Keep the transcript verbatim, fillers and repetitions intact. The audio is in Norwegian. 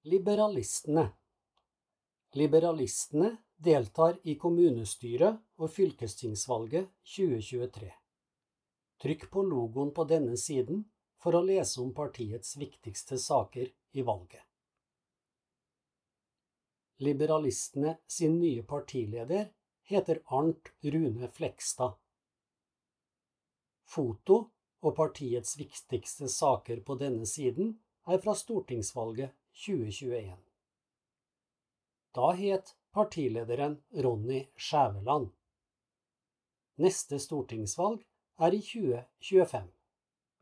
Liberalistene. Liberalistene deltar i kommunestyret og fylkestingsvalget tjue tjuetre. Trykk på logoen på denne siden for å lese om partiets viktigste saker i valget. Liberalistene sin nye partileder heter Arnt Rune Flekstad. Foto og partiets viktigste saker på denne siden er fra stortingsvalget tjue tjueen. Da het partilederen Ronny Skjæveland. Neste stortingsvalg er i tjue tjuefem.